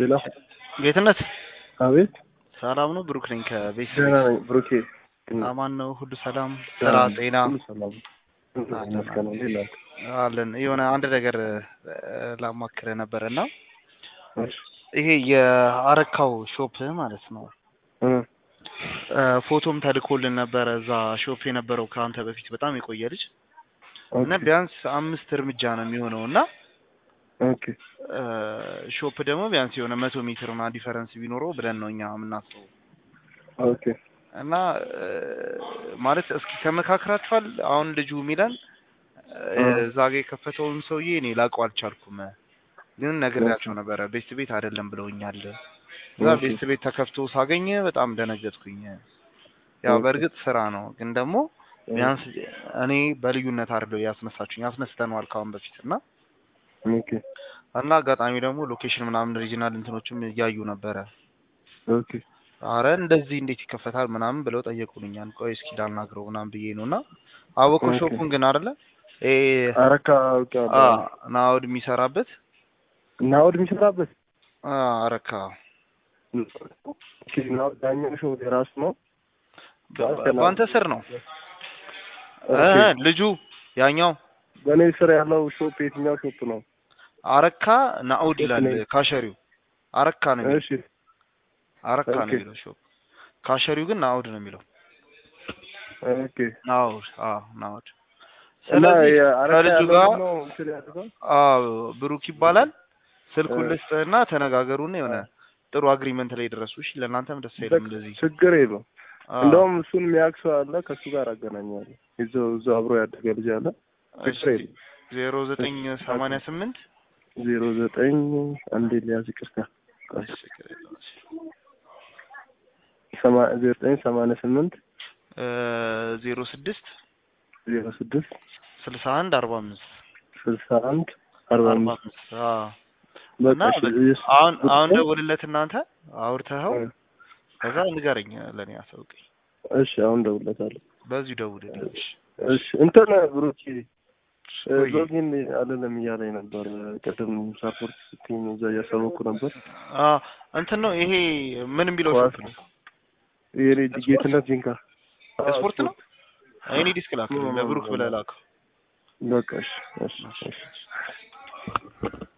ሌላ ጌትነት አቤት ሰላም ነው? ብሩክ ነኝ ከቤት ደህና ነኝ ብሩኬ። አማን ነው? ሁሉ ሰላም፣ ስራ፣ ጤና ሁሉ ሰላም ነው። ሌላ አለን። የሆነ አንድ ነገር ላማክርህ ነበርና እሺ ይሄ የአረካው ሾፕ ማለት ነው። ፎቶም ተልኮልን ነበረ። እዛ ሾፕ የነበረው ከአንተ በፊት በጣም የቆየ ልጅ እና ቢያንስ 5 እርምጃ ነው የሚሆነውና ኦኬ ሾፕ ደግሞ ቢያንስ የሆነ 100 ሜትር እና ዲፈረንስ ቢኖረው ብለን ነው እኛ የምናስበው። ኦኬ እና ማለት እስኪ ተመካክራችኋል? አሁን ልጁ ሚላን ዛሬ የከፈተውን ሰውዬ እኔ ላውቀው አልቻልኩም፣ ግን ነግሬያቸው ነበረ። ቤት አይደለም ብለውኛል። እዛ ቤት ተከፍቶ ሳገኘ በጣም ደነገጥኩኝ። ያው በእርግጥ ስራ ነው፣ ግን ደግሞ ቢያንስ እኔ በልዩነት አይደለም ያስነስተነዋል ካሁን በፊት እና ኦኬ እና አጋጣሚ ደግሞ ሎኬሽን ምናምን ሪጂናል እንትኖችም እያዩ ነበረ። ኦኬ አረ እንደዚህ እንዴት ይከፈታል ምናምን ብለው ጠየቁልኛል። ቆይ እስኪ ላናግረው ምናምን ብዬ ነውና አወቀው ሾፑን ግን አይደለ አረካ ናውድ የሚሰራበት አረካ ናውድ ዳኛው ሾው የራሱ ነው። በአንተ ስር ነው ልጁ ያኛው በኔ ስር ያለው ሾፕ የትኛው ሾፕ ነው? አረካ ናውድ ይላል ካሸሪው። አረካ ነው የሚለው። እሺ አረካ ነው የሚለው ሾፕ። ካሸሪው ግን ናውድ ነው የሚለው። ኦኬ ናውድ። ስለዚህ ከልጁ ጋር ነው እንትን ያደርጋል። ብሩክ ይባላል። ስልኩን ልስጥህና ተነጋገሩና የሆነ ጥሩ አግሪመንት ላይ ደረሱ። እሺ ለእናንተም ደስ አይልም እንደዚህ? ችግር የለውም። እንደውም እሱን የሚያክሰው አለ፣ ከሱ ጋር አገናኛለሁ። እዛው አብሮ ያደገ ልጅ አለ። 0988 አንዴ ሊያዝ ይቅርታ 0988 06 61 45 እና አሁን ደውልለት እናንተ አውርተኸው ከዛ ንገረኝ፣ ለኔ አሳውቀኝ። እሺ አሁን ደውልለታለሁ። በዚሁ ደውልልኝ። እሺ እንትን ብሩኬ ሎጊን አይደለም እያለኝ ነበር ቅድም ሳፖርት ስትይኝ እዛ እያሳወኩ ነበር። እንትን ነው ይሄ ምን የሚለው ሾፕ ነው? ይሄ ጌትነት ጂንካ ስፖርት ነው። እኔ ዲስክ ላክ ለብሩክ ብለህ ላክ። በቃ እሺ